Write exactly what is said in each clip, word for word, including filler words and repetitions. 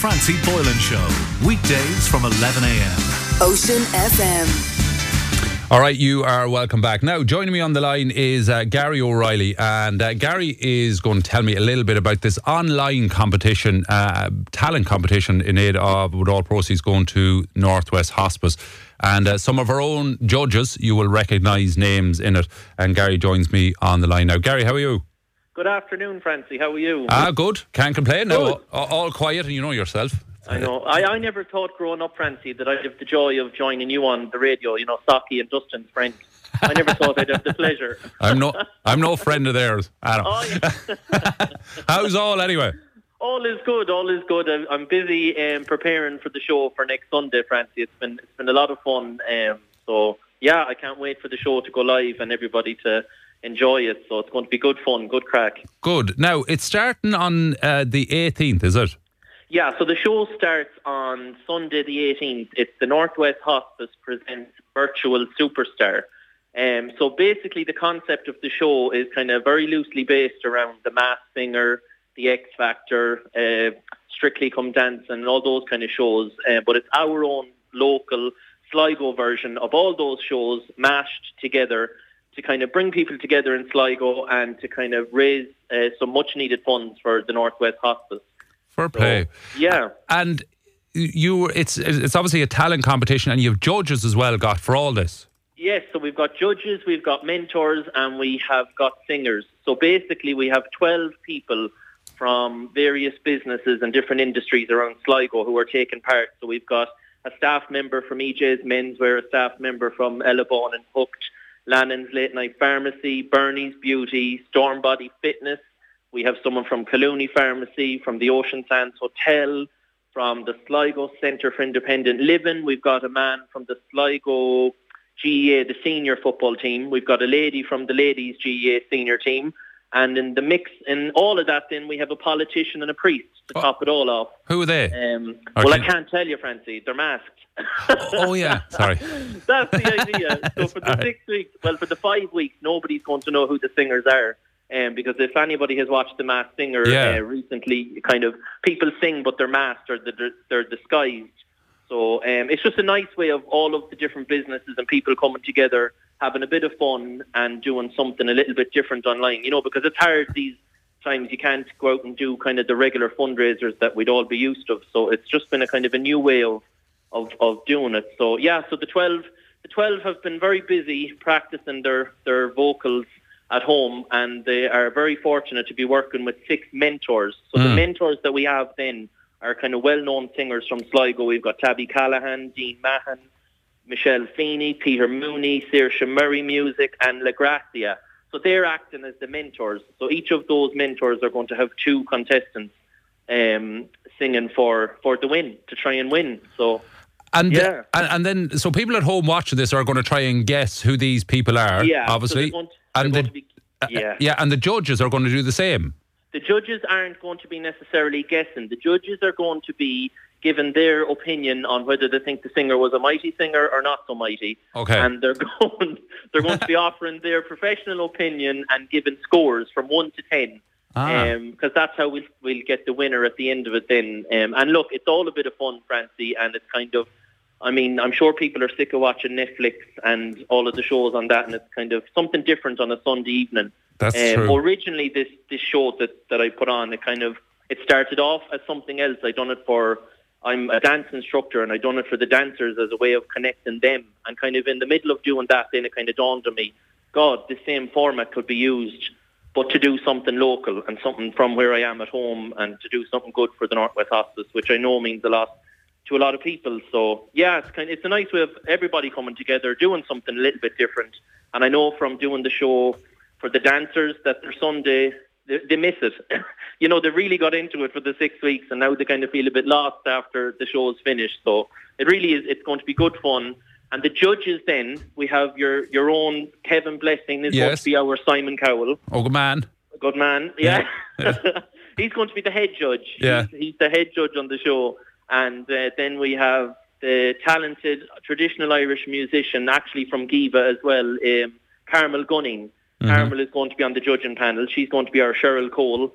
Francie Boylan Show, weekdays from eleven a.m. Ocean F M. All right, you are welcome back. Now, joining me on the line is uh, Gary O'Reilly, and uh, Gary is going to tell me a little bit about this online competition, uh, talent competition in aid of, with all proceeds going to Northwest Hospice. And uh, some of our own judges, you will recognise names in it. And Gary joins me on the line now. Gary, how are you? Good afternoon, Francie. How are you? Ah, good. Can't complain. Good. Now, all, all quiet, and you know yourself. I know. I, I never thought growing up, Francie, that I'd have the joy of joining you on the radio, you know, Socky and Dustin's friend. I never thought I'd have the pleasure. I'm no I'm no friend of theirs. Adam. Oh, yeah. How's all anyway? All is good, all is good. I'm, I'm busy um, preparing for the show for next Sunday, Francie. It's been it's been a lot of fun. Um, so, yeah, I can't wait for the show to go live and everybody to enjoy it. So it's going to be good fun, good crack. Good. Now, it's starting on uh, the eighteenth, is it? Yeah, so the show starts on Sunday the eighteenth. It's the Northwest Hospice presents Virtual Superstar. Um, so basically the concept of the show is kind of very loosely based around The Masked Singer, The X Factor, uh, Strictly Come Dancing, and all those kind of shows. Uh, but it's our own local Sligo version of all those shows mashed together to kind of bring people together in Sligo and to kind of raise uh, some much needed funds for the Northwest Hospice. Fair play. So, yeah. And you, it's it's obviously a talent competition, and you have judges as well got for all this. Yes, so we've got judges, we've got mentors, and we have got singers. So basically we have twelve people from various businesses and different industries around Sligo who are taking part. So we've got a staff member from E J's Menswear, a staff member from Ellabone and Hooked, Lannon's Late Night Pharmacy, Bernie's Beauty, Stormbody Fitness. We have someone from Collooney Pharmacy, from the Ocean Sands Hotel, from the Sligo Centre for Independent Living. We've got a man from the Sligo G E A, the senior football team. We've got a lady from the ladies G E A senior team. And in the mix, in all of that, then we have a politician and a priest to oh. top it all off. Who are they? Um, well, I can't tell you, Francie. They're masked. Oh, yeah. Sorry. That's the idea. So for the six weeks, well, for the five weeks, nobody's going to know who the singers are. Um, because if anybody has watched The Masked Singer yeah. uh, recently, kind of people sing, but they're masked or they're, they're disguised. So um, it's just a nice way of all of the different businesses and people coming together, having a bit of fun and doing something a little bit different online. You know, because it's hard these times. You can't go out and do kind of the regular fundraisers that we'd all be used to. So it's just been a kind of a new way of of, of doing it. So yeah, so the twelve the twelve have been very busy practicing their their vocals at home, and they are very fortunate to be working with six mentors. So mm. the mentors that we have then are kind of well-known singers from Sligo. We've got Tabby Callahan, Dean Mahan, Michelle Feeney, Peter Mooney, Saoirse Murray Music, and La Grazia. So they're acting as the mentors. So each of those mentors are going to have two contestants um, singing for, for the win, to try and win. So And, yeah. and and then, so people at home watching this are going to try and guess who these people are, yeah, obviously. So and the, be, yeah. Uh, yeah, and the judges are going to do the same. The judges aren't going to be necessarily guessing. The judges are going to be given their opinion on whether they think the singer was a mighty singer or not so mighty. Okay. And they're going they're going to be offering their professional opinion and giving scores from one to ten. Ah. Because um, that's how we'll, we'll get the winner at the end of it then. Um, and look, it's all a bit of fun, Francie, and it's kind of, I mean, I'm sure people are sick of watching Netflix and all of the shows on that, and it's kind of something different on a Sunday evening. That's um, true. Originally, this, this show that, that I put on, it kind of, it started off as something else. I done it for, I'm a dance instructor, and I done it for the dancers as a way of connecting them. And kind of in the middle of doing that, then it kind of dawned on me, God, the same format could be used, but to do something local and something from where I am at home, and to do something good for the Northwest Hospice, which I know means a lot to a lot of people. So yeah, it's kind of, it's a nice way of everybody coming together, doing something a little bit different. And I know from doing the show for the dancers that their Sunday, they, they miss it. You know, they really got into it for the six weeks, and now they kind of feel a bit lost after the show is finished. So it really is, it's going to be good fun. And the judges then, we have your, your own Kevin Blessing is yes. going to be our Simon Cowell. Oh, good man. Good man, yeah. yeah. He's going to be the head judge. Yeah. He's, he's the head judge on the show. And uh, then we have the talented traditional Irish musician, actually from Giva as well, um, Carmel Gunning. Mm-hmm. Carmel is going to be on the judging panel. She's going to be our Cheryl Cole.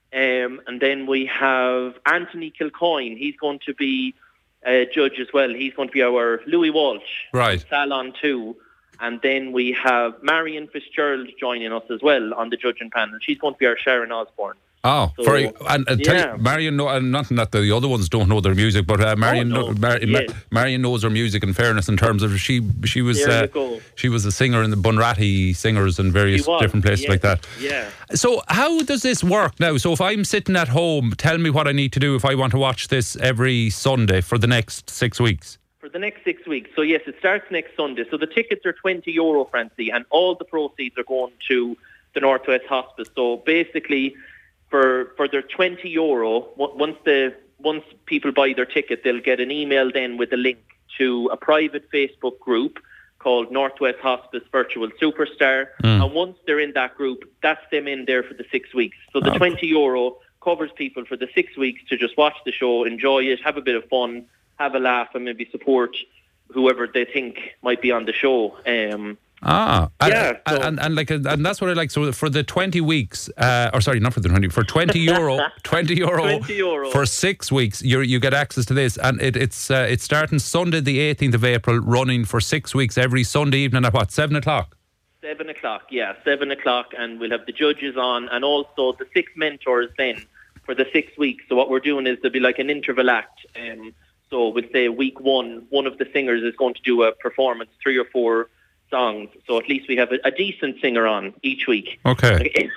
Um, and then we have Anthony Kilcoyne. He's going to be a judge as well. He's going to be our Louis Walsh. Right. Salon two. And then we have Marion Fitzgerald joining us as well on the judging panel. She's going to be our Sharon Osbourne. Oh, So, very. And, and tell yeah. you, Marion, know, and not that the other ones don't know their music, but uh, Marion, Oh, no. know, Mar- Mar- Yes. Marion knows her music. In fairness, in terms of she, she was, There you uh, go. she was a singer in the Bunratty Singers and various She was, different places yes, like that. Yeah. So, how does this work now? So, if I'm sitting at home, tell me what I need to do if I want to watch this every Sunday for the next six weeks. For the next six weeks. So yes, it starts next Sunday. So the tickets are twenty euro, Francie, and all the proceeds are going to the Northwest Hospice. So basically, for for their twenty euro, on- once the once people buy their ticket, they'll get an email then with a link to a private Facebook group called Northwest Hospice Virtual Superstar. And once they're in that group, that's them in there for the six weeks. So the Okay. twenty euro covers people for the six weeks to just watch the show, enjoy it, have a bit of fun, have a laugh, and maybe support whoever they think might be on the show. Um, Ah, and, Yeah, and, so- and, and like, and that's what I like. So for the twenty weeks, uh, or sorry, not for the twenty, for twenty euro, twenty euro, twenty euro. for six weeks, you you get access to this, and it, it's uh, it's starting Sunday the eighteenth of April, running for six weeks every Sunday evening at what, seven o'clock. Seven o'clock, yeah, seven o'clock, and we'll have the judges on, and also the six mentors then for the six weeks. So what we're doing is there'll be like an interval act. Um, so we'll say week one, one of the singers is going to do a performance, three or four songs. So at least we have a, a decent singer on each week. Okay.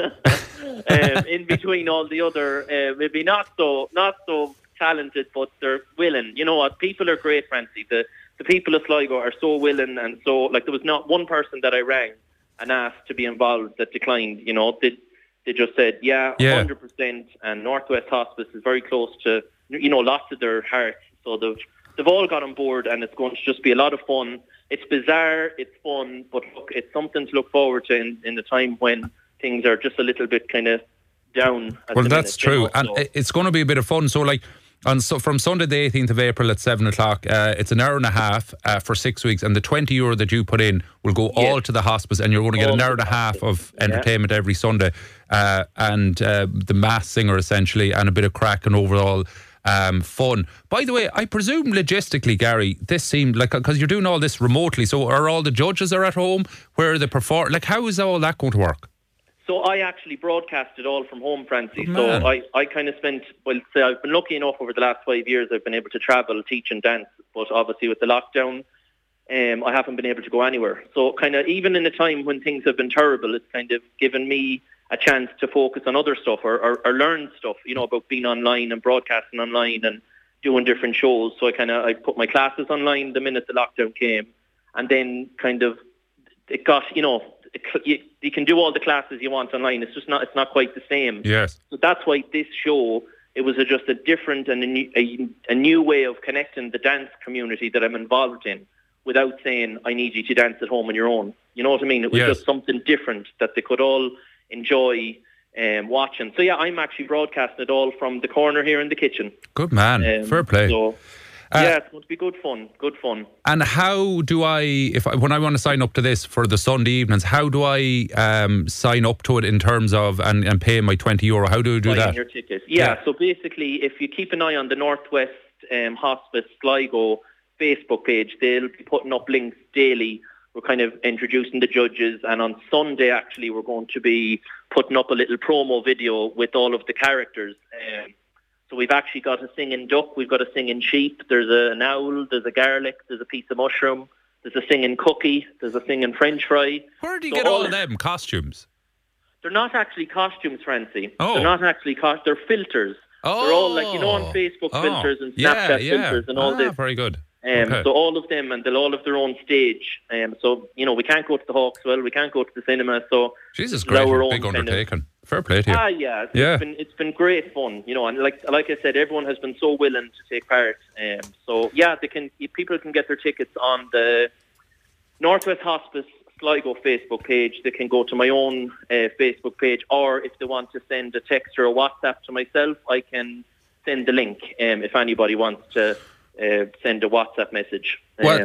um, in between all the other, uh, maybe not so not so talented, but they're willing. You know what? People are great, Francie. The the people of Sligo are so willing, and so like there was not one person that I rang and asked to be involved that declined. You know, they they just said yeah, Yeah. hundred percent. And Northwest Hospice is very close to you know lots of their hearts, so they've they've all got on board, and it's going to just be a lot of fun. It's bizarre, it's fun, but look, it's something to look forward to in, in the time when things are just a little bit kind of down. At Well, the that's minute, you true, know, and so- it- it's going to be a bit of fun. So, like, on so from Sunday the eighteenth of April at seven o'clock, uh, it's an hour and a half uh, for six weeks, and the twenty euro that you put in will go Yes. all to the hospice, and you're going to get All an to hour and the a half hospice. of Yeah. entertainment every Sunday, uh, and uh, the mass singer essentially, and a bit of crack and overall. Um, fun. By the way, I presume logistically, Gary, this seemed like because you're doing all this remotely. So, are all the judges are at home? Where are they perform? Like, how is all that going to work? So I actually broadcast it all from home, Francie. Good So man. I, I kind of spent, well, say I've been lucky enough over the last five years I've been able to travel, teach and dance. But obviously with the lockdown, um, I haven't been able to go anywhere. So kind of even in a time when things have been terrible, it's kind of given me a chance to focus on other stuff or, or, or learn stuff, you know, about being online and broadcasting online and doing different shows. So I kind of, I put my classes online the minute the lockdown came, and then kind of it got, you know, it, you, you can do all the classes you want online. It's just not, it's not quite the same. Yes. So that's why this show, it was a, just a different and a new, a, a new way of connecting the dance community that I'm involved in without saying, I need you to dance at home on your own. You know what I mean? It was Yes. just something different that they could all enjoy um, watching. So yeah, I'm actually broadcasting it all from the corner here in the kitchen. Good man. Um, Fair play. So Uh, yeah, it's going to be good fun. Good fun. And how do I, if I, when I want to sign up to this for the Sunday evenings, how do I um, sign up to it in terms of and, and pay my twenty euro? How do I do Buying that? your ticket. Yeah, Yeah. so basically, if you keep an eye on the Northwest um, Hospice Sligo Facebook page, they'll be putting up links daily. We're kind of introducing the judges, and on Sunday, actually, we're going to be putting up a little promo video with all of the characters. Um, so we've actually got a singing duck, we've got a singing sheep, there's a, an owl, there's a garlic, there's a piece of mushroom, there's a singing cookie, there's a singing French fry. Where do you So get all all- of them costumes? They're not actually costumes, Francie. Oh. They're not actually costumes, they're filters. Oh, They're all like, you know, on Facebook Oh. filters and Yeah, Snapchat yeah. filters and all Ah, this. very good. Um, Okay. So all of them, and they'll all have their own stage. Um, so, you know, we can't go to the Hawkswell, we can't go to the cinema. So Jesus, it's great, our own big kind of- undertaking. Fair play to you. Ah, yeah, it's, Yeah. It's been it's been great fun, you know, and like like I said, everyone has been so willing to take part. Um, so yeah, they can people can get their tickets on the Northwest Hospice Sligo Facebook page. They can go to my own uh, Facebook page, or if they want to send a text or a WhatsApp to myself, I can send the link. Um, if anybody wants to uh, send a WhatsApp message. Well, Um,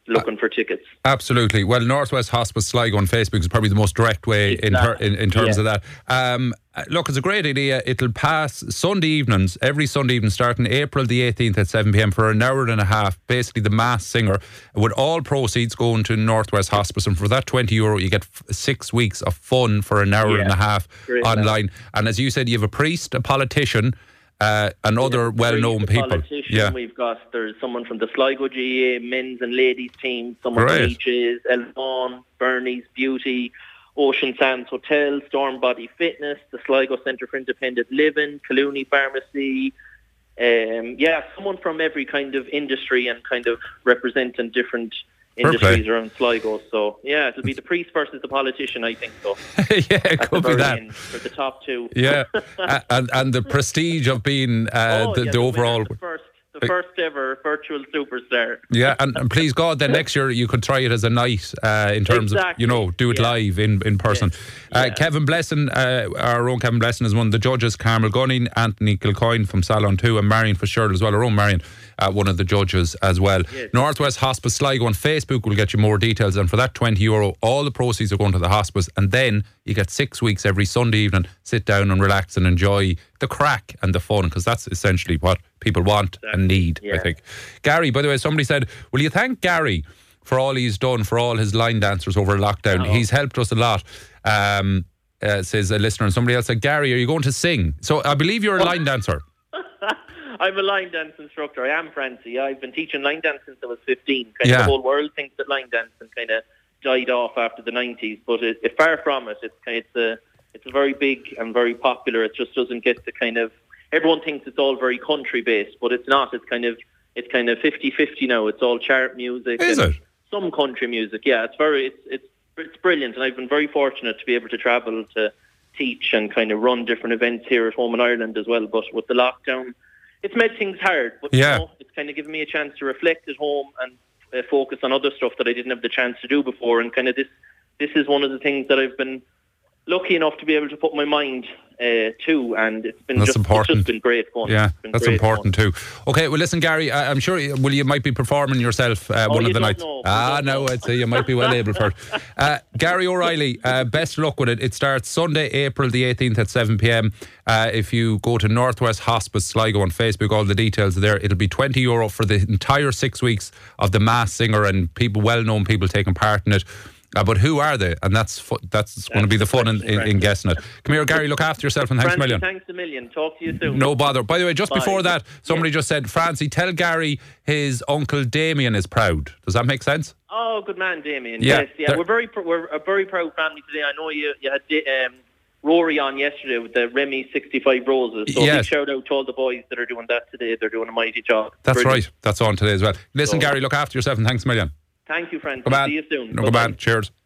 looking for tickets. Absolutely. Well, Northwest Hospice Sligo on Facebook is probably the most direct way in, ter- in in terms Yeah. of that. Um, look, it's a great idea. It'll pass Sunday evenings, every Sunday evening, starting April the eighteenth at seven p.m. for an hour and a half. Basically, the Mass Singer, with all proceeds going to Northwest Hospice, and for that twenty euro, you get f- six weeks of fun for an hour Yeah. and a half Great, online. And as you said, you have a priest, a politician, uh, and other well-known We've got a people. politician, Yeah. We've got, there's someone from the Sligo G A A men's and ladies team, someone Great. from E J's, Elvaughan, Bernie's Beauty, Ocean Sands Hotel, Storm Body Fitness, the Sligo Centre for Independent Living, Clooney Pharmacy. Um, yeah, someone from every kind of industry and kind of representing different Fair industries play. around Sligo. So yeah, it'll be the priest versus the politician, I think so. Yeah, it At the could be very that. end, for the top two. Yeah, A- and and the prestige of being uh, Oh, the, yeah, the winner, overall. the first, the first ever virtual superstar. Yeah, and, and please God, then next year you could try it as a night uh, in terms of, Exactly, you know, do it yeah. live in, in person. Yeah, Uh, yeah. Kevin Blessing, uh, our own Kevin Blessing, is one of the judges. Carmel Gunning, Anthony Kilcoyne from Salon two, and Marion Fitzgerald as well, our own Marion, uh, one of the judges as well. Yes. Northwest Hospice Sligo on Facebook will get you more details, and for that twenty euro, all the proceeds are going to the hospice, and then you get six weeks every Sunday evening, sit down and relax and enjoy the crack and the fun, because that's essentially what people want and need, I Yeah. think. Gary, by the way, somebody said, will you thank Gary for all he's done for all his line dancers over lockdown? Oh. He's helped us a lot, um, uh, says a listener. And somebody else said, Gary, are you going to sing? So I believe you're a line dancer. I'm a line dance instructor. I am Francie. I've been teaching line dance since I was fifteen. Kind Yeah. of the whole world thinks that line dancing kind of died off after the nineties, but it, it far from it. It's kind it's a it's a very big and very popular. It just doesn't get the kind of, everyone thinks it's all very country based, but it's not. It's kind of it's kind of fifty-fifty now. It's all chart music. Is and it? Some country music. Yeah, it's very it's it's it's brilliant, and I've been very fortunate to be able to travel to teach and kind of run different events here at home in Ireland as well. But with the lockdown, it's made things hard, but Yeah. you know, it's kind of given me a chance to reflect at home and uh, focus on other stuff that I didn't have the chance to do before. And kind of this, this is one of the things that I've been lucky enough to be able to put my mind uh, to, and it's been That's just, important. it's just been great fun. Yeah, It's been that's great important fun. too. Okay, well, listen, Gary, I, I'm sure you, well, you might be performing yourself uh, Oh, one you of the don't nights. know. You Ah, don't no, know. I'd say you might be well able for it. Uh, Gary O'Reilly, uh, best of luck with it. It starts Sunday, April the eighteenth at seven p.m. Uh, if you go to Northwest Hospice Sligo on Facebook, all the details are there. It'll be twenty euro for the entire six weeks of the Mass Singer and people, well-known people taking part in it. Uh, but who are they? And that's fu- that's, going to be the fun in, in, in guessing it. Come here, Gary, look after yourself, and thanks a Francie, million. thanks a million. Talk to you soon. No bother. By the way, just Bye. before that, somebody just said, Francie, tell Gary his uncle Damien is proud. Does that make sense? Oh, good man, Damien. Yeah, Yes, yeah. they're- We're very pr- we're a very proud family today. I know you you had um, Rory on yesterday with the Remy sixty-five Roses. So Yes. big shout out to all the boys that are doing that today. They're doing a mighty job. That's Brilliant. right. That's on today as well. Listen, So- Gary, look after yourself, and thanks a million. Thank you, Francis. Good man. See you soon. No, good Bye-bye. man. Cheers.